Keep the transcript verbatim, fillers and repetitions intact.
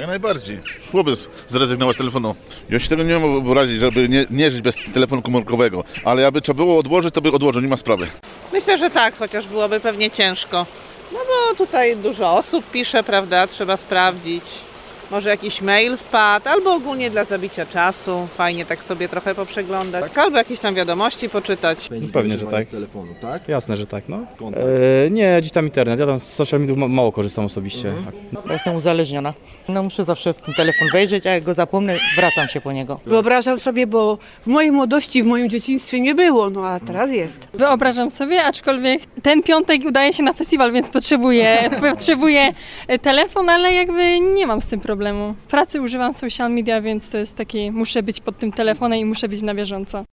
Jak najbardziej. Szłoby z- zrezygnować z telefonu. Ja się tego nie mam wyobrazić, żeby nie, nie żyć bez telefonu komórkowego. Ale aby trzeba było odłożyć, to by odłożył, nie ma sprawy. Myślę, że tak, chociaż byłoby pewnie ciężko. No bo tutaj dużo osób pisze, prawda, trzeba sprawdzić. Może jakiś mail wpadł, albo ogólnie dla zabicia czasu. Fajnie tak sobie trochę poprzeglądać. Albo jakieś tam wiadomości poczytać. Pewnie, że tak. Z telefonu, tak? Jasne, że tak, no. Kontakt. E, nie, gdzieś tam internet. Ja tam z social mediów ma- mało korzystam osobiście. Bo jestem uzależniona. No muszę zawsze w ten telefon wejrzeć, a jak go zapomnę, wracam się po niego. Wyobrażam sobie, bo w mojej młodości, w moim dzieciństwie nie było, no a teraz jest. Wyobrażam sobie, aczkolwiek ten piątek udaje się na festiwal, więc potrzebuję, potrzebuję telefon, ale jakby nie mam z tym problemu. W pracy używam social media, więc to jest taki, muszę być pod tym telefonem i muszę być na bieżąco.